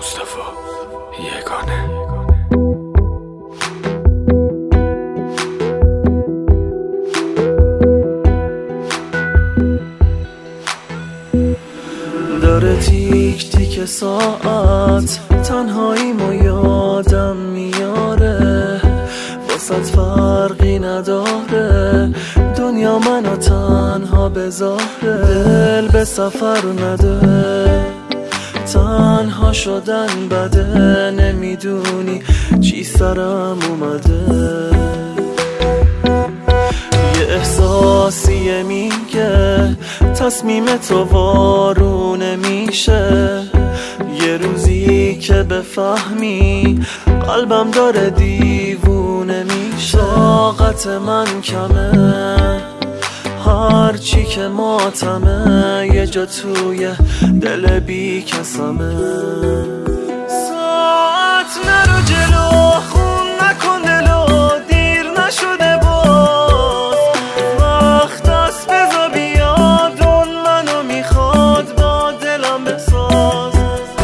مصطفی یگانه. داره تیک تیک ساعت، تنهاییمو یادم میاره، واسط فرقی نداره دنیا منو تنها بذاره. دل به سفر نده، تنها شدن بده، نمیدونی چی سرم اومده. یه احساسیه میگه تصمیم تو وارونه میشه، یه روزی که بفهمی قلبم داره دیوونه میشه. طاقت من کمه، هرچی که ماتمه، یه جا توی دل بی کسمه. ساعت نرو جلو، خون نکن دلو، دیر نشده باز، وقت است بزا بیاد، اون منو میخواد با دلم بساز.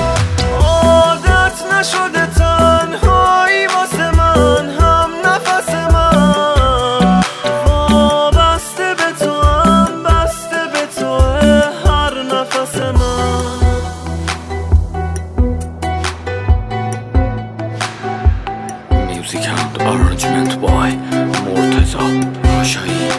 عادت نشده تنهایی واسه من، هم نفس من وابسته به تو، هم بسته به تو هر نفس من. Music and arrangement by مرتضی پاشایی.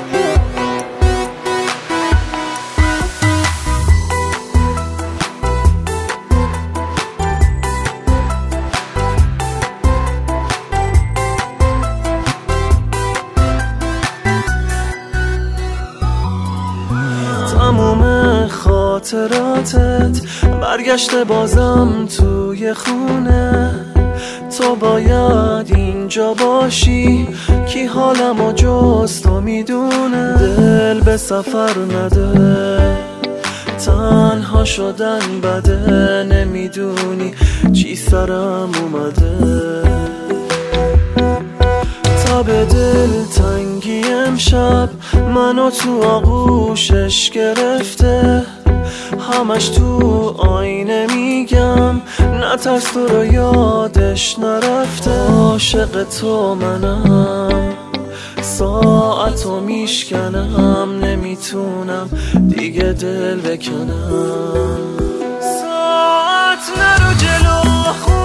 تموم خاطراتت برگشته بازم توی خونه، تو باید اینجا باشی، کی حالمو جز تو میدونه. دل به سفر نده، تنها شدن بده، نمیدونی چی سرم اومده. تب دل تنگی امشب منو تو آغوشش گرفته، همش تو آینه میگم نترس تو رو یادش نرفته. عاشق تو منم، ساعتو میشکنم، نمیتونم دیگه دل بکنم. ساعت نرو جلو،